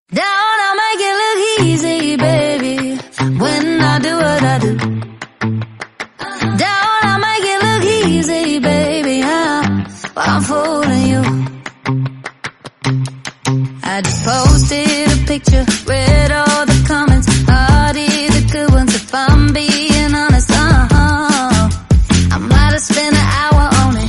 Down, I make it look easy, baby, when I do what I do. Down, I make it look easy, baby, but I'm fooling you. I just posted a picture, read all the comments, hearted the good ones. If I'm being honest, I might have spent an hour on it.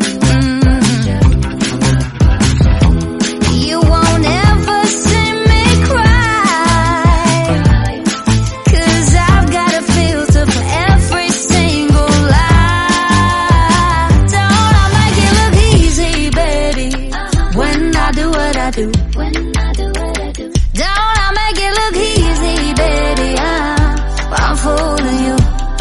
You won't ever see me cry, 'cause I've got a filter for every single lie. Don't I make it look easy, baby, when I do what I do. Don't I make it look easy, baby, but I'm fooling you.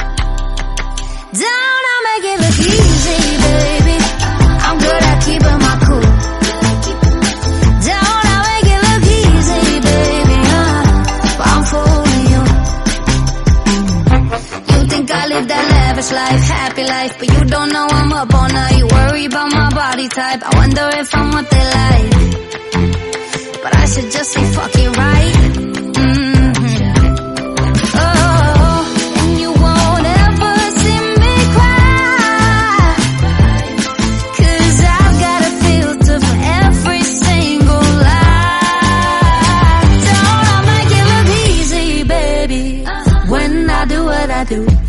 Don't I make it look easy, baby, I'm good at keeping my cool. Don't I make it look easy, baby, but I'm fooling you. You think I live that lavish life, happy life, but you don't know I'm up all night. You worry about my body type, I wonder if I'm what they like. But I should just say fuck it, right? Oh, and you won't ever see me cry, 'cause I've got a filter for every single lie. Don't I make it look easy, baby, when I do what I do.